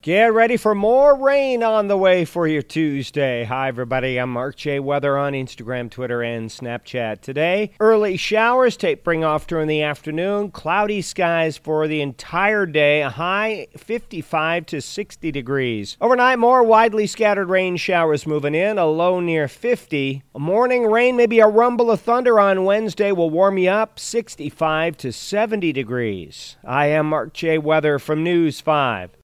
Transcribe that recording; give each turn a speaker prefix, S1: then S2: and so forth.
S1: Get ready for more rain on the way for your Tuesday. Hi, everybody. I'm Mark J. Weather on Instagram, Twitter, and Snapchat. Today, early showers tapering off during the afternoon. Cloudy skies for the entire day. A high 55 to 60 degrees. Overnight, more widely scattered rain showers moving in. A low near 50. A morning rain, maybe a rumble of thunder on Wednesday will warm you up. 65 to 70 degrees. I am Mark J. Weather from News 5.